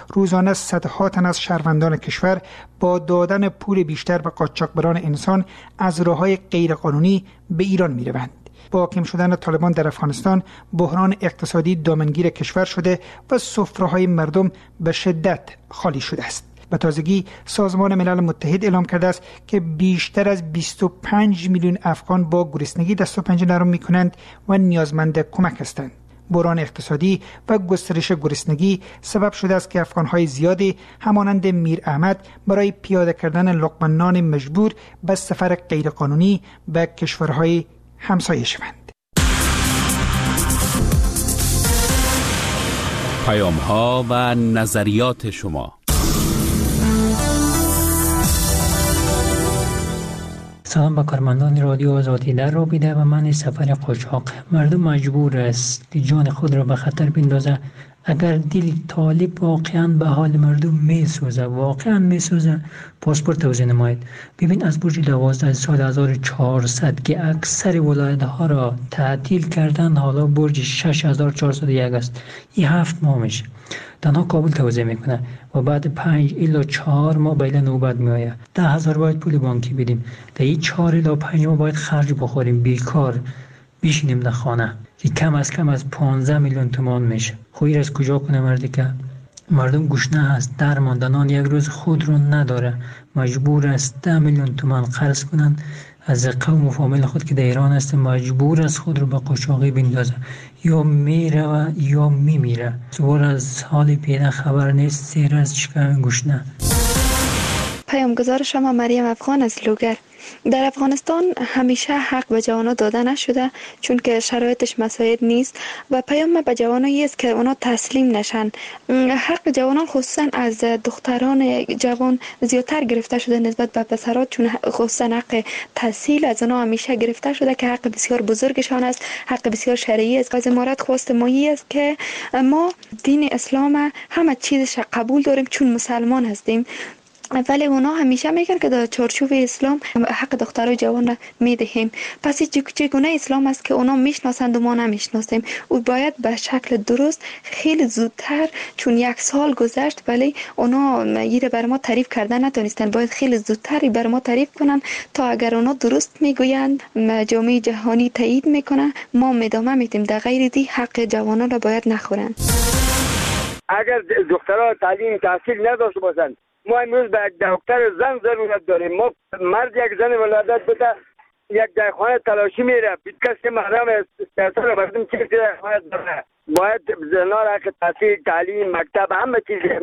روزانه صدها تن از شهروندان کشور با دادن پول بیشتر به قاچاقبران انسان از راه‌های غیرقانونی به ایران می‌روند. با حاکم شدن طالبان در افغانستان، بحران اقتصادی دامنگیر کشور شده و سفره‌های مردم به شدت خالی شده است. به تازگی سازمان ملل متحد اعلام کرده است که بیشتر از 25 میلیون افغان با گرسنگی دست و پنجه نرم می‌کنند و نیازمند کمک هستند. بحران اقتصادی و گسترش گرسنگی سبب شده است که افغان‌های زیادی همانند میر احمد برای پیاده کردن لقمه نان مجبور به سفر غیرقانونی به کشورهای همسایه شوند. پیام‌ها و نظریات شما. سلام به کارمندان رادیو آزادی. در رابطه و من سفر قاچاق، مردم مجبور است جان خود را به خطر بندازه. اگر دل طالب واقعا به حال مردم میسوزه پاسپورت توزیع نماید. ببین از برج 12 سال 1400 که اکثر ولایت ها را تعطیل کردن، حالا برج 6401 است. این 7 ماه میشه تنها کابل توزیع میکنه و بعد 5 الی 4 ماه بیل نوبت میآید. 10,000 باید پول بانکی بدیم. در این 4 الی 5 ماه باید خرج بخوریم، بیکار بشینیم در خانه که کم از 15 میلیون تومان میشه. خویر از کجا کنه مردی که مردم گشنه است، درماندنان یک روز خود رو نداره، مجبور است 10 میلیون تومان قرض کنن از قوم و فامیل خود که در ایران است، مجبور است خود رو به قاچاقی بندازه، یا میره و یا میمیره. سوار از حال پیدا خبر نیست، سیر از شکم گشنه. پیامگذار شما مریم افغان از لوگر. در افغانستان همیشه حق به جوانان داده نشده چون که شرایطش مساعد نیست و پیام به جوانان است که اونا تسلیم نشن. حق جوانان خصوصا از دختران جوان زیادتر گرفته شده نسبت به پسرات، چون خصوصا حق تحصیل از اونا همیشه گرفته شده که حق بسیار بزرگشان است، حق بسیار شرعی است. از امارات خواست مایی است که ما دین اسلام همه چیزش قبول داریم چون مسلمان هستیم، ولی اونا همیشه میگن که در چارچوب اسلام حق دخترای جوان را میدهیم. پس چگونه اسلام است که اونا میشناسند و ما نمیشناسیم؟ او باید به شکل درست خیلی زودتر، چون 1 سال گذشت ولی اونا ایره بر ما تعریف کردن نتونستن، باید خیلی زودتر بر ما تعریف کنن تا اگر اونا درست میگویند جامعه جهانی تایید میکنه ما ادامه میدیم. در غیر دی حق جوانان را باید نخورن. اگر دخترها تعلیم تحصیل نداشته باشند، ما امروز به دکتر زن ضرورت داریم. ما مرد یک زن ولادت بده یک در خانه تلاشی میره، کسی که محرم است مردم چیزی در خانه داره. باید زنان حق تحصیل، تعلیم، مکتب، همه چیز